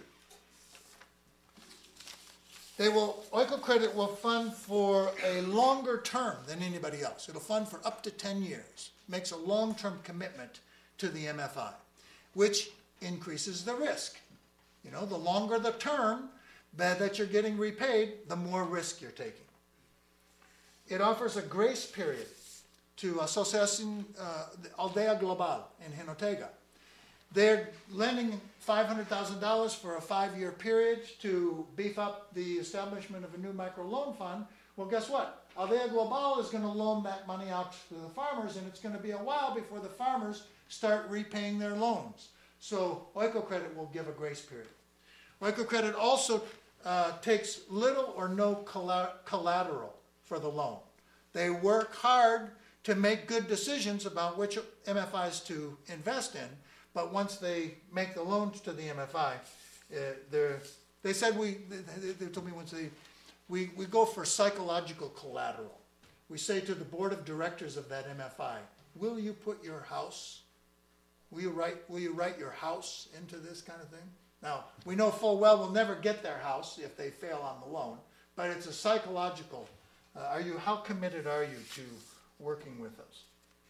Oikocredit will fund for a longer term than anybody else. It'll fund for up to 10 years. Makes a long-term commitment to the MFI, which increases the risk. The longer the term that you're getting repaid, the more risk you're taking. It offers a grace period to Asociación Aldea Global in Jinotega. They're lending $500,000 for a 5-year period to beef up the establishment of a new microloan fund. Well, guess what? Aldea Global is going to loan that money out to the farmers, and it's going to be a while before the farmers start repaying their loans. So Oikocredit will give a grace period. Oikocredit also takes little or no collateral for the loan. They work hard to make good decisions about which MFIs to invest in, but once they make the loans to the MFI, they told me once we go for psychological collateral. We say to the board of directors of that MFI, will you put your house, will you write your house into this kind of thing? Now, we know full well we'll never get their house if they fail on the loan, but it's a psychological, how committed are you to working with us?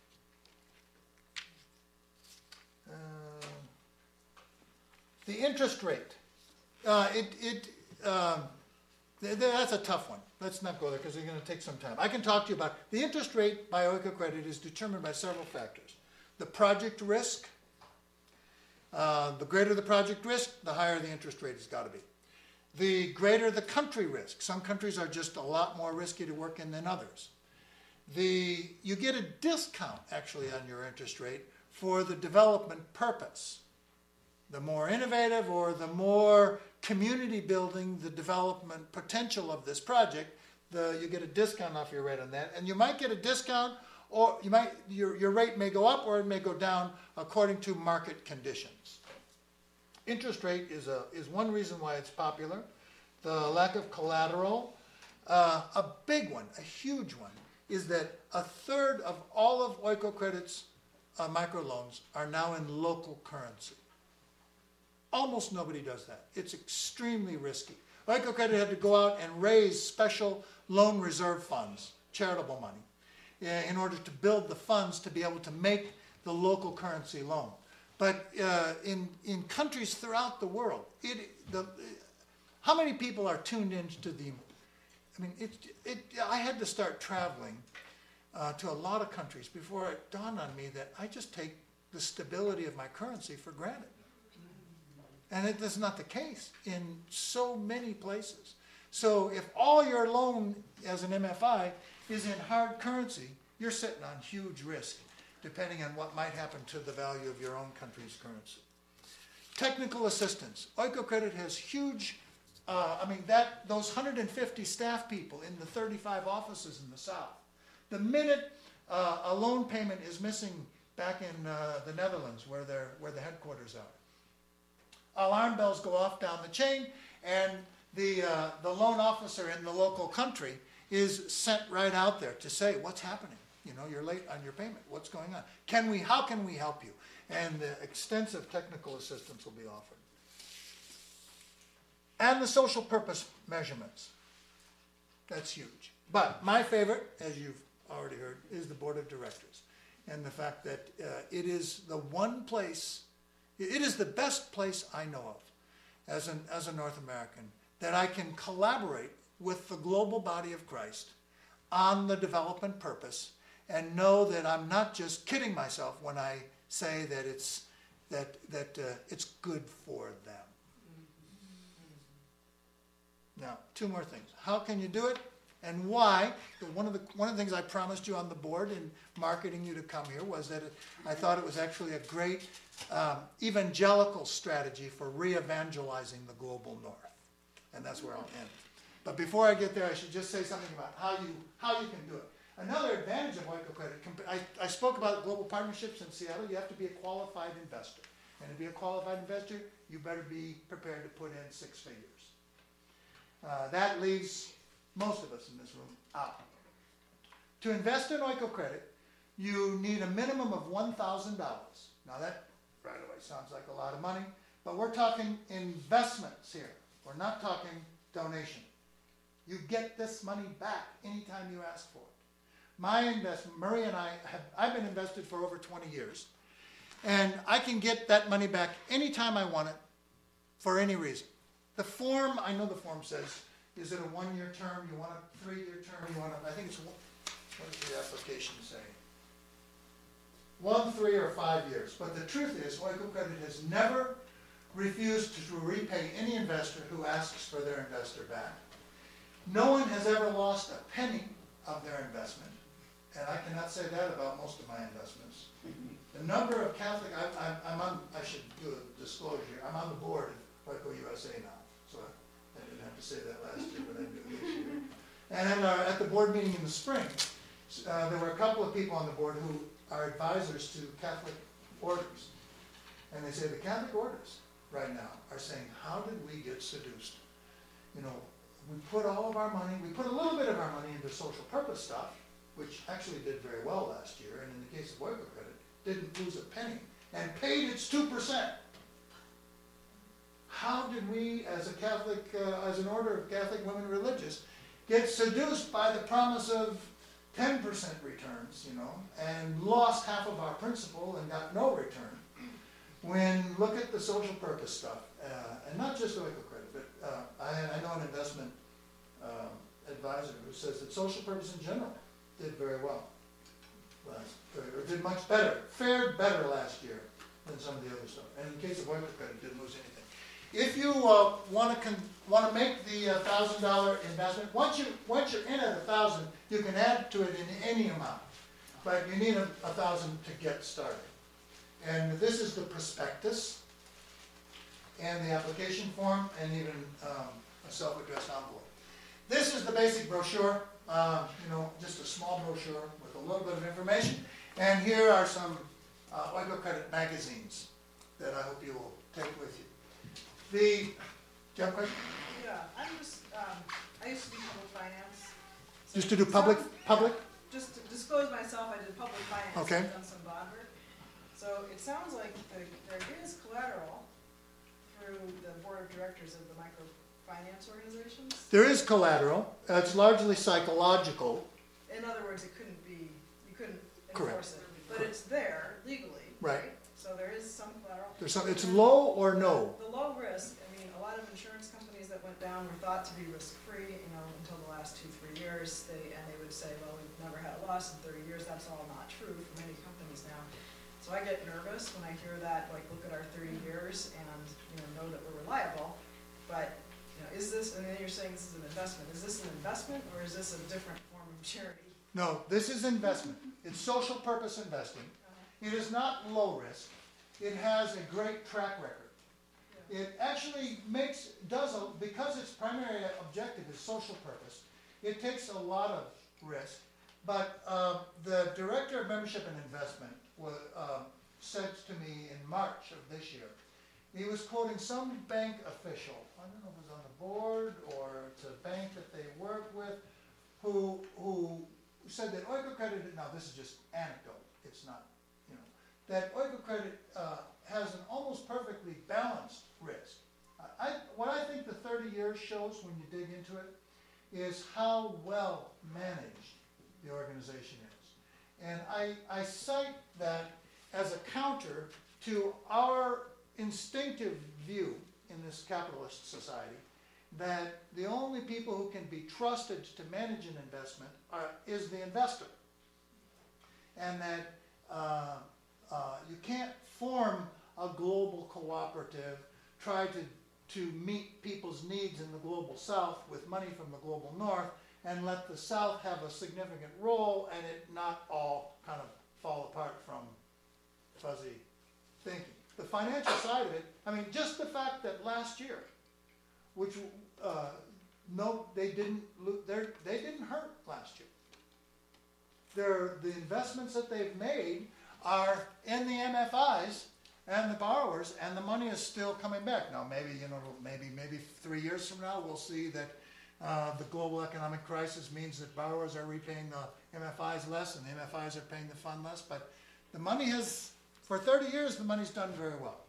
The interest rate, that's a tough one. Let's not go there because it's going to take some time. I can talk to you about the interest rate by Oikocredit is determined by several factors. The project risk, the greater the project risk, the higher the interest rate has got to be. The greater the country risk. Some countries are just a lot more risky to work in than others. You get a discount actually on your interest rate for the development purpose. The more innovative or the more community building the development potential of this project, you get a discount off your rate on that. And you might get a discount, or your rate may go up or it may go down according to market conditions. Interest rate is one reason why it's popular. The lack of collateral. A big one, a huge one, is that a third of all of Oikocredit's microloans are now in local currency. Almost nobody does that. It's extremely risky. Oikocredit had to go out and raise special loan reserve funds, charitable money, in order to build the funds to be able to make the local currency loan. But in countries throughout the world, how many people are tuned into the? I mean, I had to start traveling to a lot of countries before it dawned on me that I just take the stability of my currency for granted. And that's not the case in so many places. So if all your loan as an MFI is in hard currency, you're sitting on huge risk, depending on what might happen to the value of your own country's currency. Technical assistance. Oikocredit has huge, those 150 staff people in the 35 offices in the South. The minute a loan payment is missing back in the Netherlands, where the headquarters are, alarm bells go off down the chain, and the loan officer in the local country is sent right out there to say, what's happening? You know, you're late on your payment. What's going on? How can we help you? And extensive technical assistance will be offered. And the social purpose measurements. That's huge. But my favorite, as you've already heard, is the board of directors. And the fact that it is the one place, it is the best place I know of as a North American, that I can collaborate with the global body of Christ on the development purpose and know that I'm not just kidding myself when I say that it's good for them. Now, two more things. How can you do it and why? One of the things I promised you on the board in marketing you to come here was that I thought it was actually a great evangelical strategy for re-evangelizing the global north. And that's where I'll end. But before I get there, I should just say something about how you can do it. Another advantage of Oikocredit, I spoke about global partnerships in Seattle. You have to be a qualified investor. And to be a qualified investor, you better be prepared to put in 6 figures. That leaves most of us in this room out. To invest in Oikocredit, you need a minimum of $1,000. Now that right away sounds like a lot of money, but we're talking investments here. We're not talking donation. You get this money back anytime you ask for it. My investment, Murray and I've been invested for over 20 years, and I can get that money back anytime I want it for any reason. The form, I know the form says, is it a 1-year term, you want a 3-year term, you want a, I think it's, what does the application say? 1, 3, or 5 years. But the truth is, Oikocredit has never refused to repay any investor who asks for their investor back. No one has ever lost a penny of their investment, and I cannot say that about most of my investments. The number of Catholic, I should do a disclosure here, I'm on the board of Oiko USA now, so I didn't have to say that last year, but I do this year. And at the board meeting in the spring, there were a couple of people on the board who are advisors to Catholic orders. And they say the Catholic orders right now are saying, how did we get seduced? You know, we put all of our money, we put a little bit of our money into social purpose stuff, which actually did very well last year, and in the case of Oikocredit, didn't lose a penny, and paid its 2%. How did we, as a Catholic, as an order of Catholic women religious, get seduced by the promise of 10% returns, you know, and lost half of our principal and got no return? When look at the social purpose stuff, and not just Oikocredit, but I know an investment advisor who says that social purpose in general did very well or did much better, fared better last year than some of the other stuff. And in the case of Oikocredit, didn't lose anything. If you want to make the $1,000 investment, once you're in at 1,000, you can add to it in any amount, but you need 1,000 to get started. And this is the prospectus, and the application form, and even a self-addressed envelope. This is the basic brochure, you know, just a small brochure with a little bit of information. And here are some Oikocredit magazines that I hope you will take with you. Do you have a question? Yeah, I'm just, I used to do public finance. So Just to do public? Just to disclose myself, I did public finance. Okay. I've done some bond work. So it sounds like there is collateral through the board of directors of the microfinance organizations. There is collateral. It's largely psychological. In other words, you couldn't enforce Correct. it, but it's there legally, Right. right? so there is some collateral. It's low or no? The low risk, I mean, a lot of insurance companies that went down were thought to be risk-free, until the last 2-3 years. They would say, well, we've never had a loss in 30 years. That's all not true for many companies now. So I get nervous when I hear that, like, look at our 30 years and, know that we're reliable. But, is this, and then you're saying this is an investment. Is this an investment or is this a different form of charity? No, this is investment. It's social purpose investing. It is not low risk. It has a great track record. It actually because its primary objective is social purpose, it takes a lot of risk. But the director of membership and investment said to me in March of this year, he was quoting some bank official, I don't know if it was on the board or it's a bank that they work with, who said that Oikocredit, now this is just anecdote, it's not, that Oikocredit has an almost perfectly balanced risk. What I think the 30 years shows when you dig into it is how well managed the organization is. And I cite that as a counter to our instinctive view in this capitalist society that the only people who can be trusted to manage an investment is the investor. And that you can't form a global cooperative, try to meet people's needs in the global south with money from the global north, and let the south have a significant role and it not all kind of fall apart from fuzzy thinking. The financial side of it, just the fact that last year, which they didn't hurt last year. The investments that they've made are in the MFIs and the borrowers, and the money is still coming back. Now, maybe 3 years from now, we'll see that the global economic crisis means that borrowers are repaying the MFIs less, and the MFIs are paying the fund less. But the money has, for 30 years, the money's done very well.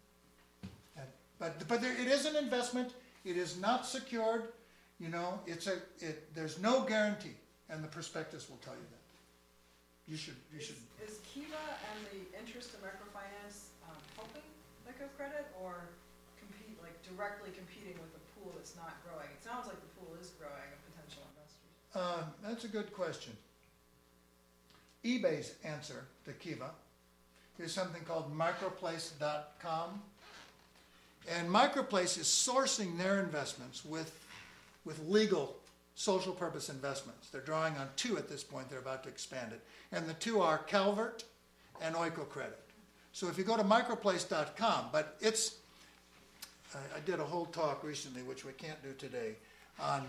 But it is an investment. It is not secured. There's no guarantee, and the prospectus will tell you that. You should. Is Kiva and the interest in microfinance helping Oikocredit or directly competing with the pool that's not growing? It sounds like the pool is growing of potential investors. That's a good question. eBay's answer to Kiva is something called microplace.com. And Microplace is sourcing their investments with legal social purpose investments. They're drawing on 2 at this point. They're about to expand it. And the 2 are Calvert and Oikocredit. So if you go to microplace.com, but I did a whole talk recently, which we can't do today, on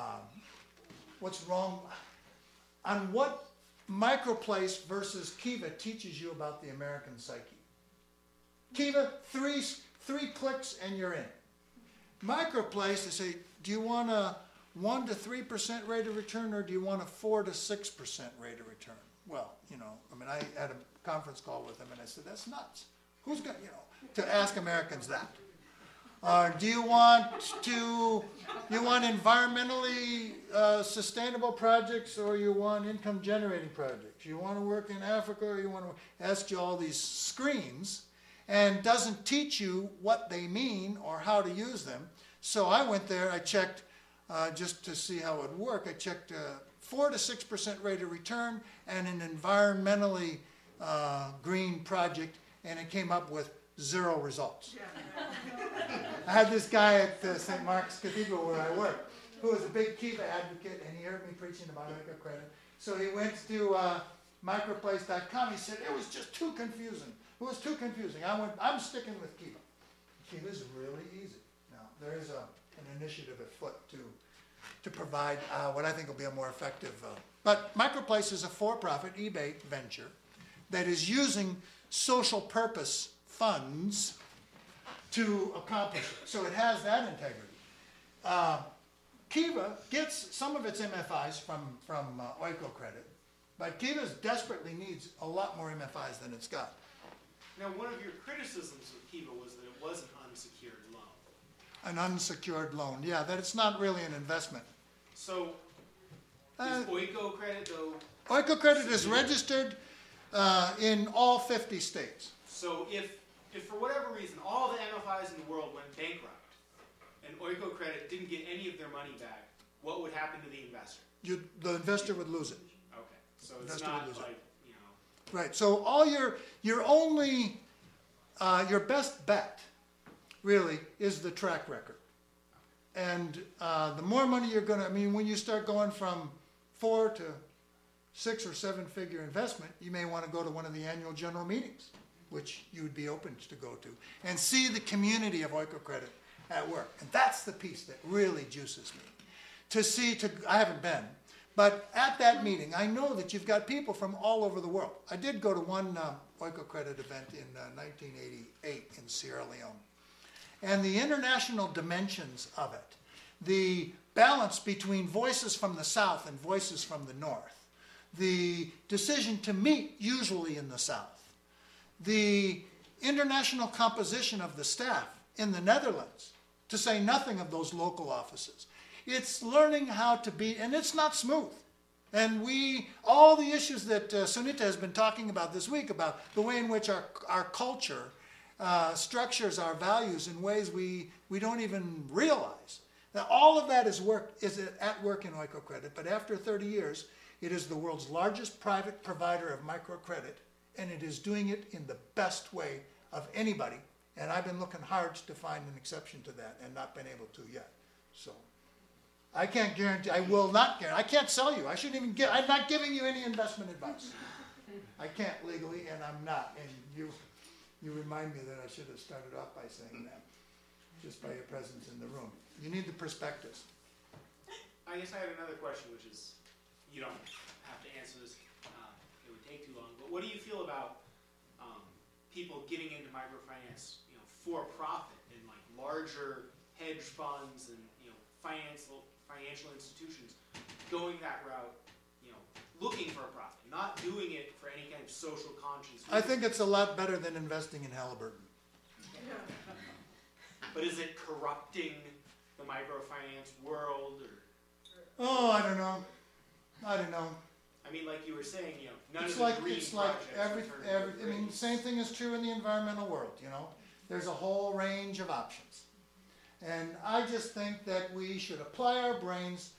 what's wrong, on what Microplace versus Kiva teaches you about the American psyche. Kiva, three clicks and you're in. Microplace, they say, do you want a 1 to 3% rate of return, or do you want a 4 to 6% rate of return? Well, I had a conference call with them, and I said, that's nuts. Who's going to ask Americans that? Do you want environmentally sustainable projects, or you want income generating projects? You want to work in Africa, or you want to ask you all these screens, and doesn't teach you what they mean or how to use them. So I went there, I checked just to see how it would work. I checked 4 to 6% rate of return and an environmentally green project, and it came up with 0 results. I had this guy at St. Mark's Cathedral where I work, who was a big Kiva advocate, and he heard me preaching about Oikocredit. So he went to microplace.com. He said, it was just too confusing. It was too confusing. I'm sticking with Kiva. Kiva's really easy. Now, there is an initiative afoot to provide what I think will be a more effective. But Microplace is a for-profit eBay venture that is using social purpose funds to accomplish it. So it has that integrity. Kiva gets some of its MFIs from Oikocredit, but Kiva desperately needs a lot more MFIs than it's got. Now, one of your criticisms of Kiva was that it was an unsecured loan. An unsecured loan, yeah, that it's not really an investment. So, is Oikocredit, though? Oikocredit is registered in all 50 states. So if for whatever reason all the MFIs in the world went bankrupt and Oiko Credit didn't get any of their money back, what would happen to the investor? The investor would lose it. Okay, so it's Investor not would lose it. like, you know. Right. So all your only your best bet really is the track record. And the more money you're going to, I mean, when you start going from 4 to 6 or 7 figure investment, you may want to go to one of the annual general meetings, which you would be open to go to, and see the community of Oiko Credit at work. And that's the piece that really juices me. I haven't been, but at that meeting, I know that you've got people from all over the world. I did go to one Oiko Credit event in 1988 in Sierra Leone. And the international dimensions of it, the balance between voices from the South and voices from the North, the decision to meet usually in the South, the international composition of the staff in the Netherlands, to say nothing of those local offices. It's learning how to be, and it's not smooth. And all the issues that Sunita has been talking about this week, about the way in which our culture structures our values in ways we don't even realize. Now, all of that is at work in Oiko Credit, but after 30 years, it is the world's largest private provider of microcredit, and it is doing it in the best way of anybody. And I've been looking hard to find an exception to that and not been able to yet. So I can't guarantee, I will not guarantee, I can't sell you. I'm not giving you any investment advice. I can't legally, and I'm not. And you remind me that I should have started off by saying that, just by your presence in the room. You need the perspectives. I guess I have another question, which is, you don't have to answer this, it would take too long, but what do you feel about people getting into microfinance, you know, for profit, and like larger hedge funds and, you know, financial institutions going that route, you know, looking for a profit, not doing it for any kind of social conscience? I think it's a lot better than investing in Halliburton. But is it corrupting the microfinance world, or? Oh, I don't know. I mean, like you were saying, you know, none It's of the like green projects return I mean, the same thing is true in the environmental world, you know. There's a whole range of options. And I just think that we should apply our brains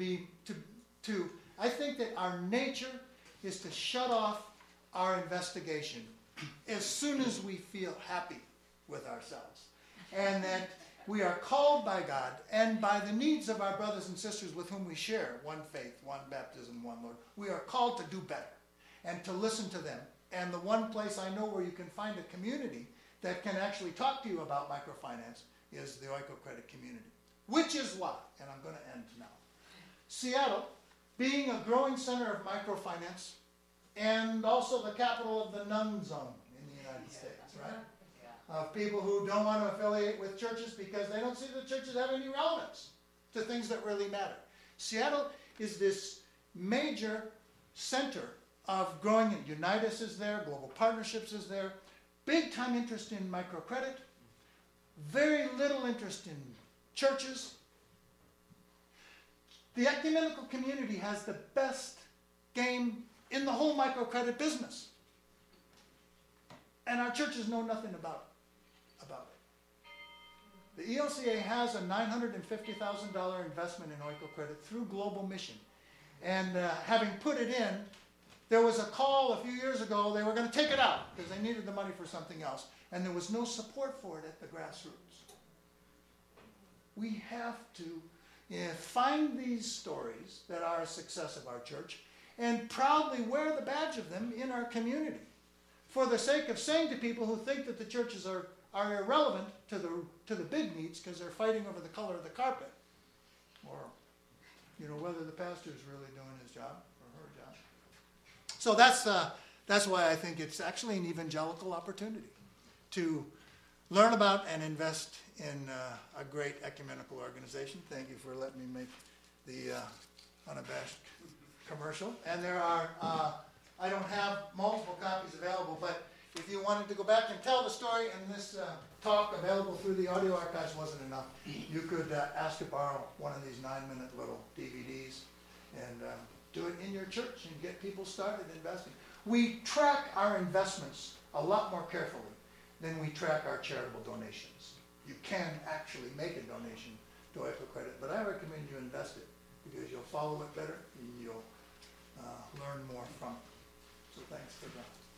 I think that our nature is to shut off our investigation as soon as we feel happy with ourselves. And that we are called by God and by the needs of our brothers and sisters with whom we share one faith, one baptism, one Lord. We are called to do better and to listen to them. And the one place I know where you can find a community that can actually talk to you about microfinance is the Oiko Credit community. Which is why, and I'm going to end now, Seattle, being a growing center of microfinance and also the capital of the nun zone in the United States, right? Of people who don't want to affiliate with churches because they don't see the churches have any relevance to things that really matter. Seattle is this major center of growing, and Unitas is there, Global Partnerships is there, big time interest in microcredit, very little interest in churches. The ecumenical community has the best game in the whole microcredit business. And our churches know nothing about it. The ELCA has a $950,000 investment in Oiko Credit through Global Mission. And having put it in, there was a call a few years ago, they were going to take it out because they needed the money for something else. And there was no support for it at the grassroots. We have to find these stories that are a success of our church and proudly wear the badge of them in our community, for the sake of saying to people who think that the churches are irrelevant to the big needs because they're fighting over the color of the carpet, or whether the pastor is really doing his job or her job. So that's why I think it's actually an evangelical opportunity to learn about and invest in a great ecumenical organization. Thank you for letting me make the unabashed commercial. And there are, I don't have multiple copies available, but if you wanted to go back and tell the story, and this talk available through the audio archives wasn't enough, you could ask to borrow one of these 9-minute little DVDs and do it in your church and get people started investing. We track our investments a lot more carefully than we track our charitable donations. You can actually make a donation to microcredit, but I recommend you invest it because you'll follow it better and you'll learn more from it. So thanks for that.